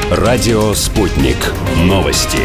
Радио «Спутник». Новости.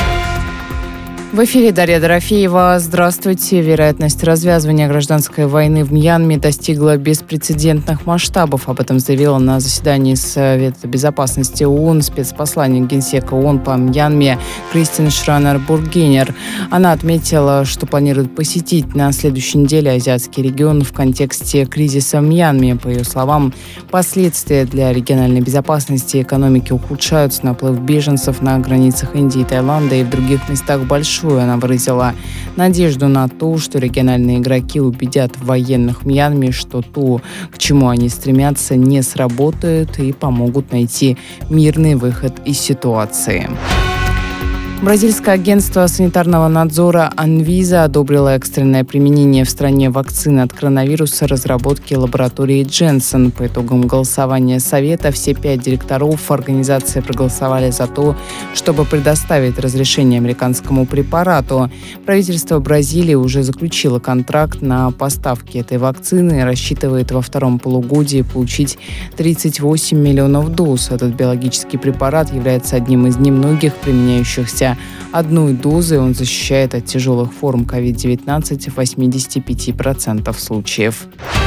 В эфире Дарья Дорофеева. Здравствуйте. Вероятность развязывания гражданской войны в Мьянме достигла беспрецедентных масштабов. Об этом заявила на заседании Совета безопасности ООН спецпосланник Генсека ООН по Мьянме Кристин Шранер-Бургенер. Она отметила, что планирует посетить на следующей неделе азиатский регион в контексте кризиса в Мьянме. По ее словам, последствия для региональной безопасности и экономики ухудшаются. Наплыв беженцев на границах Индии и Таиланда и в других местах большой. Она выразила надежду на то, что региональные игроки убедят военных в Мьянме, что то, к чему они стремятся, не сработает и помогут найти мирный выход из ситуации. Бразильское агентство санитарного надзора Анвиза одобрило экстренное применение в стране вакцины от коронавируса разработки лаборатории Дженсен. По итогам голосования Совета все 5 директоров организации проголосовали за то, чтобы предоставить разрешение американскому препарату. Правительство Бразилии уже заключило контракт на поставки этой вакцины и рассчитывает во втором полугодии получить 38 миллионов доз. Этот биологический препарат является одним из немногих применяющихся одной дозой. Он защищает от тяжелых форм COVID-19 в 85% случаев.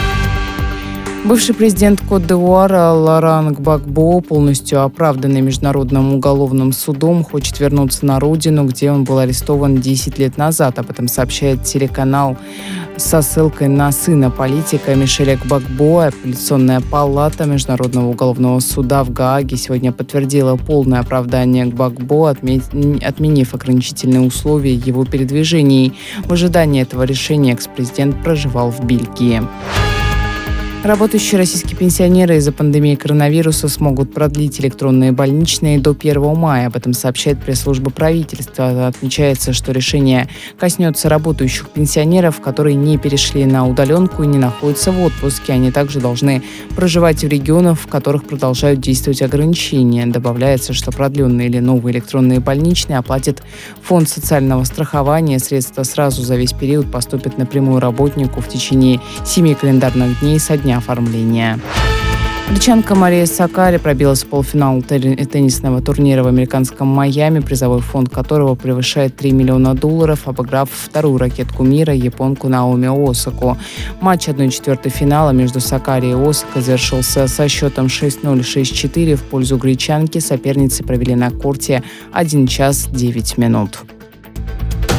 Бывший президент Кот-д'Ивуара Лоран Гбагбо, полностью оправданный Международным уголовным судом, хочет вернуться на родину, где он был арестован 10 лет назад. Об этом сообщает телеканал со ссылкой на сына политика Мишеля Гбагбо. Апелляционная палата Международного уголовного суда в Гааге сегодня подтвердила полное оправдание Гбагбо, отменив ограничительные условия его передвижений. В ожидании этого решения экс-президент проживал в Бельгии. Работающие российские пенсионеры из-за пандемии коронавируса смогут продлить электронные больничные до 1 мая. Об этом сообщает пресс-служба правительства. Отмечается, что решение коснется работающих пенсионеров, которые не перешли на удаленку и не находятся в отпуске. Они также должны проживать в регионах, в которых продолжают действовать ограничения. Добавляется, что продленные или новые электронные больничные оплатит Фонд социального страхования. Средства сразу за весь период поступят напрямую работнику в течение 7 календарных дней со дня оформления. Гречанка Мария Саккари пробилась в полуфинал теннисного турнира в американском Майами, призовой фонд которого превышает $3 миллиона, обыграв вторую ракетку мира, японку Наоми Осаку. Матч 1/4 финала между Саккари и Осакой завершился со счетом 6-0 и 6-4 в пользу гречанки. Соперницы провели на корте 1 час 9 минут.